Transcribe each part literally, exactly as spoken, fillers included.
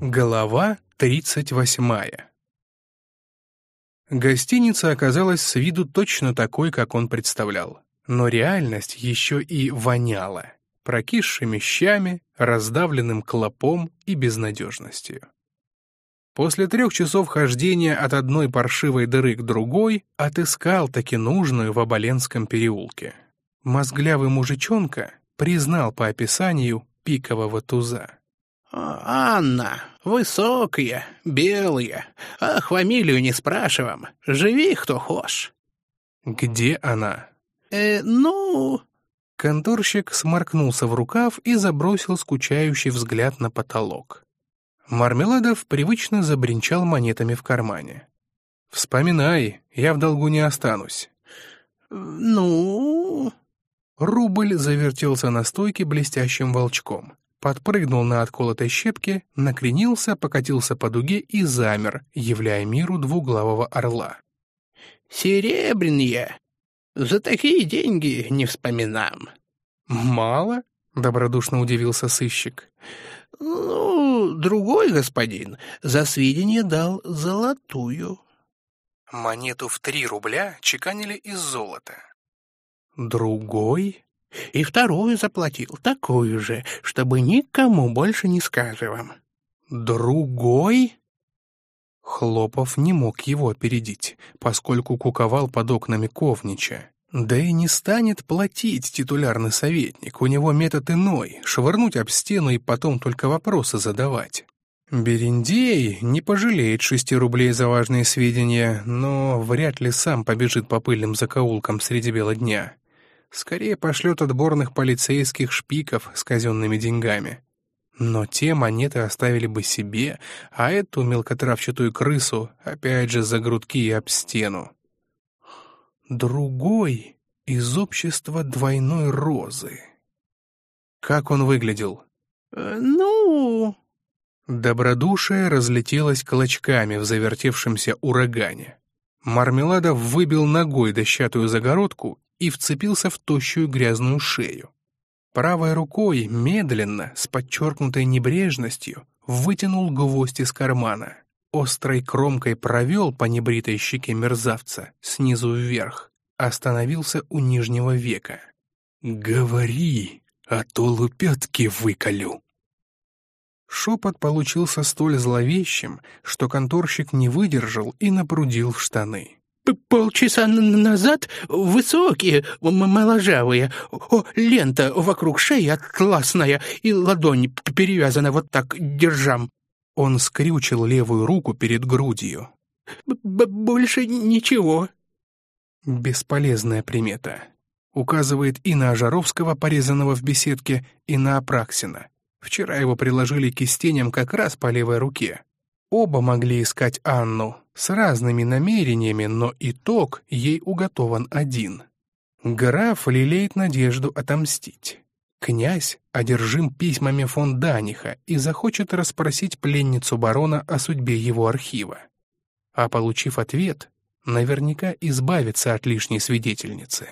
Глава тридцать восьмая. Гостиница оказалась с виду точно такой, как он представлял. Но реальность еще и воняла прокисшими щами, раздавленным клопом и безнадежностью. После трех часов хождения от одной паршивой дыры к другой отыскал-таки нужную в Оболенском переулке. Мозглявый мужичонка признал по описанию пикового туза. «Анна, высокая, белая, ах, фамилию не спрашиваем, живи кто хошь». «Где она?» «Э, ну...» Конторщик сморкнулся в рукав и забросил скучающий взгляд на потолок. Мармеладов привычно забринчал монетами в кармане. «Вспоминай, я в долгу не останусь». «Ну...» Рубль завертелся на стойке блестящим волчком, подпрыгнул на отколотой щепке, накренился, покатился по дуге и замер, являя миру двуглавого орла. «Серебряные. За такие деньги не вспоминам». «Мало?» — добродушно удивился сыщик. «Ну, другой господин за сведения дал золотую». Монету в три рубля чеканили из золота. «Другой?» «И вторую заплатил, такую же, чтобы никому больше не сказывам». «Другой?» Хлопов не мог его опередить, поскольку куковал под окнами Ковнича. Да и не станет платить титулярный советник, у него метод иной — швырнуть об стену и потом только вопросы задавать. Берендей не пожалеет шести рублей за важные сведения, но вряд ли сам побежит по пыльным закоулкам среди бела дня. Скорее пошлет отборных полицейских шпиков с казенными деньгами. Но те монеты оставили бы себе, а эту мелкотравчатую крысу опять же за грудки и об стену. Другой из общества двойной розы. Как он выглядел? Э, «Ну...» Добродушие разлетелось клочками в завертевшемся урагане. Мармеладов выбил ногой дощатую загородку и вцепился в тощую грязную шею. Правой рукой медленно, с подчеркнутой небрежностью, вытянул гвоздь из кармана. Острой кромкой провел по небритой щеке мерзавца снизу вверх. Остановился у нижнего века. «Говори, а то лупятки выколю». Шепот получился столь зловещим, что конторщик не выдержал и напрудил в штаны. «Полчаса назад высокие, моложавые, о, лента вокруг шеи атласная и ладонь перевязана вот так, держам». Он скрючил левую руку перед грудью. Б «Больше ничего». Бесполезная примета. Указывает и на Ожаровского, порезанного в беседке, и на Апраксина. Вчера его приложили кистенем как раз по левой руке. Оба могли искать Анну с разными намерениями, но итог ей уготован один. Граф лелеет надежду отомстить. Князь одержим письмами фон Даниха и захочет расспросить пленницу барона о судьбе его архива. А получив ответ, наверняка избавится от лишней свидетельницы.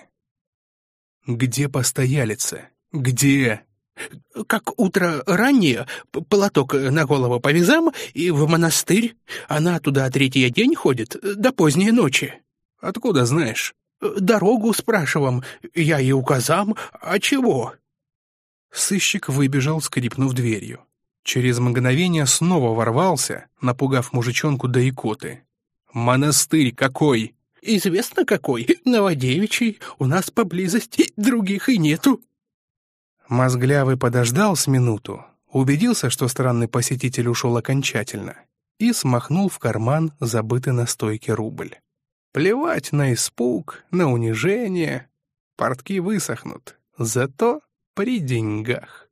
Где постоялица? Где? «Как утро раннее, платок на голову повязам и в монастырь. Она туда третий день ходит, до поздней ночи». «Откуда знаешь?» «Дорогу спрашивам, я ей указам, а чего?» Сыщик выбежал, скрипнув дверью. Через мгновение снова ворвался, напугав мужичонку до икоты. «Монастырь какой?» «Известно какой, Новодевичий, у нас поблизости других и нету». Мозглявый подождал с минуту, убедился, что странный посетитель ушел окончательно, и смахнул в карман забытый на стойке рубль. Плевать на испуг, на унижение. Портки высохнут, зато при деньгах.